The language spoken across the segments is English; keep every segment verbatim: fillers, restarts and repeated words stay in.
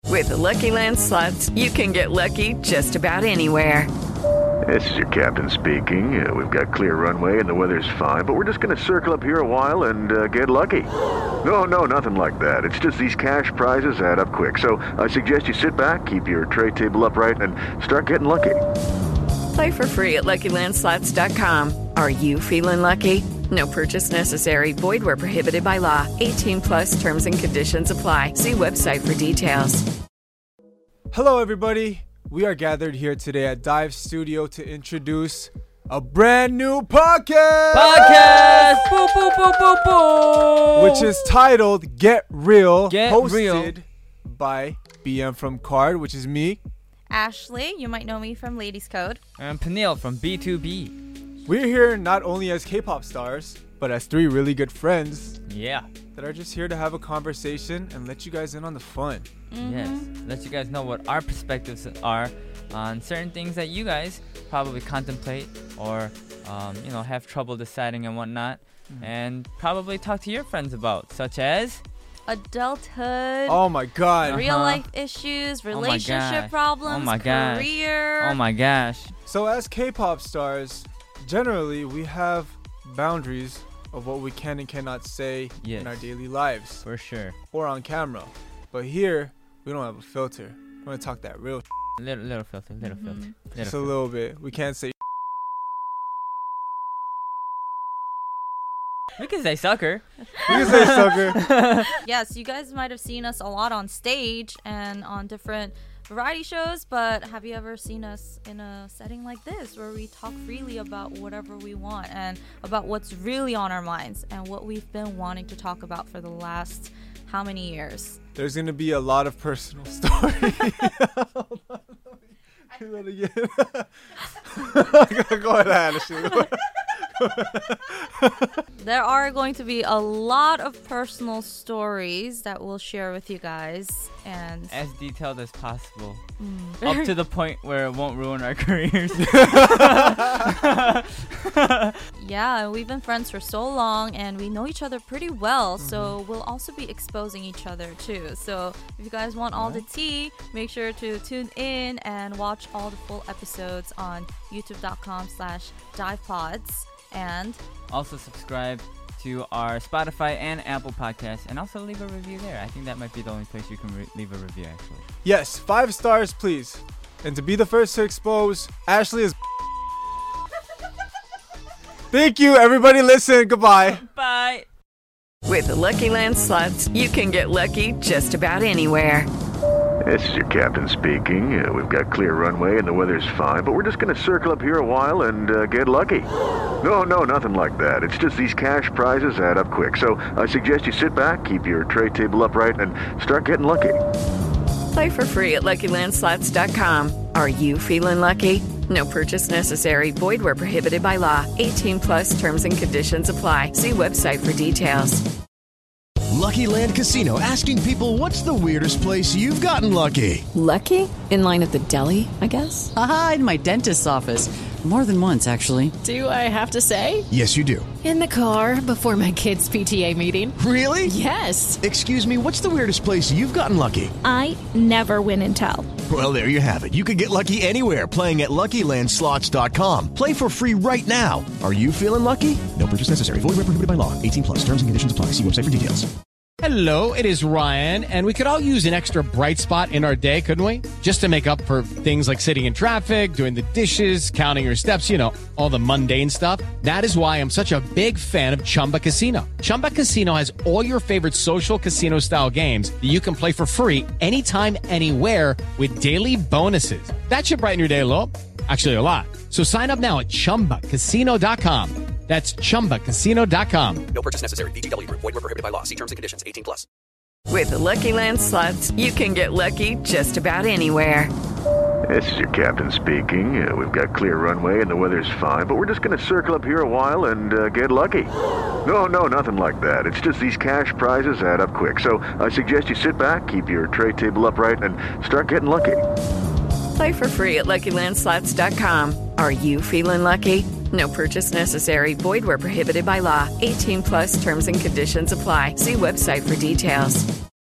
With the Lucky Land Slots, you can get lucky just about anywhere. This is your captain speaking. Uh, we've got clear runway and the weather's fine, but we're just going to circle up here a while and uh, get lucky. No, no, nothing like that. It's just these cash prizes add up quick. So I suggest you sit back, keep your tray table upright, and start getting lucky. Play for free at Lucky Land Slots dot com. Are you feeling lucky? No purchase necessary. Void where prohibited by law. eighteen plus terms and conditions apply. See website for details. Hello, everybody. We are gathered here today at Dive Studio to introduce a brand new podcast. Podcast! Boo, boo, boo, boo, boo! Which is titled Get Real. Get hosted Real. by B M from Card, which is me. Ashley, you might know me from Ladies Code. And Peniel from B two B. We're here not only as K-pop stars, but as three really good friends Yeah. that are just here to have a conversation and let you guys in on the fun. Mm-hmm. Yes. Let you guys know what our perspectives are on certain things that you guys probably contemplate or, um, you know, have trouble deciding and whatnot. Mm-hmm. And probably talk to your friends about, such as... Adulthood. Oh my god. Real Uh-huh. life issues, Oh my relationship gosh. problems, Oh my gosh. career. Oh my gosh. So as K-pop stars, generally we have boundaries of what we can and cannot say Yes. in our daily lives For sure. or on camera. But here, we don't have a filter. We're going to talk that real Little, little filter, little Mhm. filter. just Little a filter. little bit. We can't say We can say sucker. we can say sucker. Yes, you guys might have seen us a lot on stage and on different variety shows, but have you ever seen us in a setting like this where we talk freely about whatever we want and about what's really on our minds and what we've been wanting to talk about for the last how many years? There's going to be a lot of personal stories. Hold on, let me do that again. Go ahead, Ashley. Go ahead. There are going to be a lot of personal stories that we'll share with you guys, and As detailed as possible. Mm. Up to the point where it won't ruin our careers. yeah, we've been friends for so long and we know each other pretty well, so we'll also be exposing each other too. So if you guys want all the tea, make sure to tune in and watch all the full episodes on youtube.com slash divepods. And Also subscribe to our Spotify and Apple podcasts, and also leave a review there. I think that might be the only place you can re- leave a review, actually. Yes, five stars, please. And to be the first to expose, Ashley is... Thank you, everybody. Listen. Goodbye. Bye! With the Lucky Land Slots, you can get lucky just about anywhere. This is your captain speaking. Uh, we've got clear runway and the weather's fine, but we're just going to circle up here a while and uh, get lucky. No, no, nothing like that. It's just these cash prizes add up quick. So I suggest you sit back, keep your tray table upright, and start getting lucky. Play for free at Lucky Land Slots dot com. Are you feeling lucky? No purchase necessary. Void where prohibited by law. eighteen plus terms and conditions apply. See website for details. Lucky Land Casino, asking people, what's the weirdest place you've gotten lucky? Lucky? In line at the deli, I guess? Aha, in my dentist's office. More than once, actually. Do I have to say? Yes, you do. In the car before my kids' P T A meeting. Really? Yes. Excuse me, what's the weirdest place you've gotten lucky? I never win and tell. Well, there you have it. You can get lucky anywhere, playing at Lucky Land Slots dot com. Play for free right now. Are you feeling lucky? No purchase necessary. Void where prohibited by law. eighteen plus. Terms and conditions apply. See website for details. Hello, it is Ryan, and we could all use an extra bright spot in our day, couldn't we? Just to make up for things like sitting in traffic, doing the dishes, counting your steps, you know, all the mundane stuff. That is why I'm such a big fan of Chumba Casino. Chumba Casino has all your favorite social casino-style games that you can play for free anytime, anywhere with daily bonuses. That should brighten your day a little. Actually, a lot. So sign up now at chumba casino dot com. That's chumba casino dot com. No purchase necessary. V G W Group. Void where prohibited by law. See terms and conditions. eighteen plus. With the Lucky Land Slots, you can get lucky just about anywhere. This is your captain speaking. Uh, we've got clear runway and the weather's fine, but we're just going to circle up here a while and uh, get lucky. No, no, nothing like that. It's just these cash prizes add up quick. So I suggest you sit back, keep your tray table upright, and start getting lucky. Play for free at Lucky Land Slots dot com. Are you feeling lucky? No purchase necessary. Void where prohibited by law. eighteen plus terms and conditions apply. See website for details.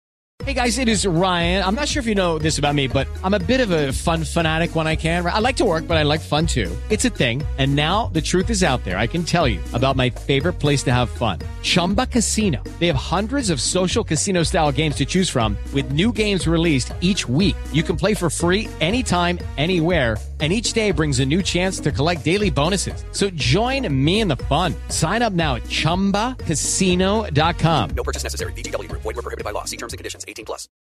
Hey guys, it is Ryan. I'm not sure if you know this about me, but I'm a bit of a fun fanatic when I can. I like to work, but I like fun too. It's a thing. And now the truth is out there. I can tell you about my favorite place to have fun. Chumba Casino. They have hundreds of social casino style games to choose from with new games released each week. You can play for free anytime, anywhere. And each day brings a new chance to collect daily bonuses. So join me in the fun. Sign up now at chumba casino dot com. No purchase necessary. V G W Group. Void where prohibited by law. See terms and conditions. eighteen plus.